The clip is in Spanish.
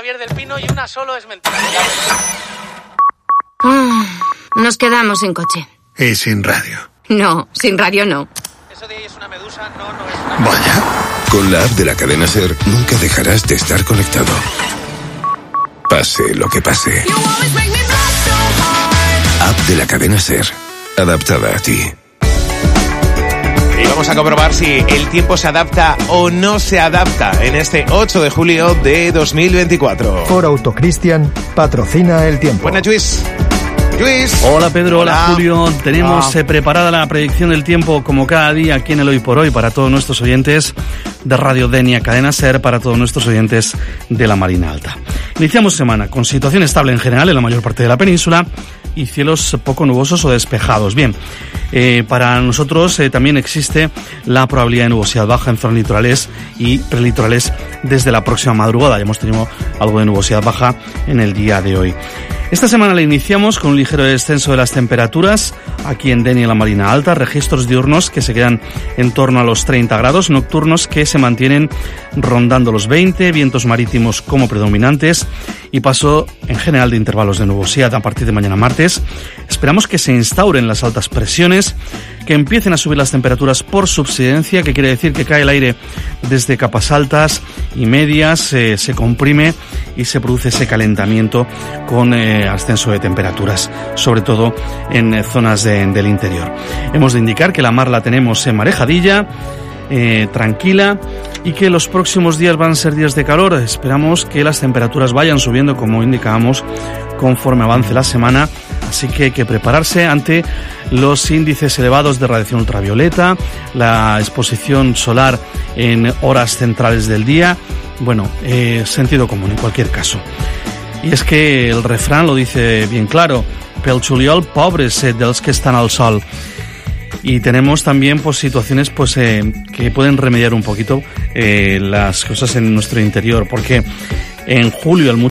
Javier del Pino y una solo es mentira. Nos quedamos sin coche. Y sin radio. No, sin radio no. Eso de ahí es una medusa, no es una... Vaya. Con la app de la cadena SER nunca dejarás de estar conectado. Pase lo que pase. App de la cadena SER. Adaptada a ti. Y vamos a comprobar si el tiempo se adapta o no se adapta en este 8 de julio de 2024. Ford Auto Cristian patrocina el tiempo. Buenas, Luis. Luis. Hola Pedro, hola Julio. Tenemos preparada la predicción del tiempo como cada día aquí en el Hoy por Hoy para todos nuestros oyentes de Radio Denia Cadena SER, para todos nuestros oyentes de la Marina Alta. Iniciamos semana con situación estable en general en la mayor parte de la península y cielos poco nubosos o despejados. Bien, para nosotros también existe la probabilidad de nubosidad baja en zonas litorales y prelitorales desde la próxima madrugada. Ya hemos tenido algo de nubosidad baja en el día de hoy. Esta semana la iniciamos con un ligero descenso de las temperaturas aquí en Denia y la Marina Alta, registros diurnos que se quedan en torno a los 30 grados, nocturnos que se mantienen rondando los 20, vientos marítimos como predominantes y paso en general de intervalos de nubosidad a partir de mañana martes. Esperamos que se instauren las altas presiones, que empiecen a subir las temperaturas por subsidencia, que quiere decir que cae el aire desde capas altas y medias, se comprime y se produce ese calentamiento con ascenso de temperaturas, sobre todo en zonas del interior. Hemos de indicar que la mar la tenemos marejadilla, tranquila, y que los próximos días van a ser días de calor. Esperamos que las temperaturas vayan subiendo, como indicábamos, conforme avance la semana, así que hay que prepararse ante los índices elevados de radiación ultravioleta, la exposición solar en horas centrales del día. Bueno, sentido común en cualquier caso. Y es que el refrán lo dice bien claro: pel juliol, pobres dels que están al sol. Y tenemos también situaciones que pueden remediar un poquito las cosas en nuestro interior, porque en julio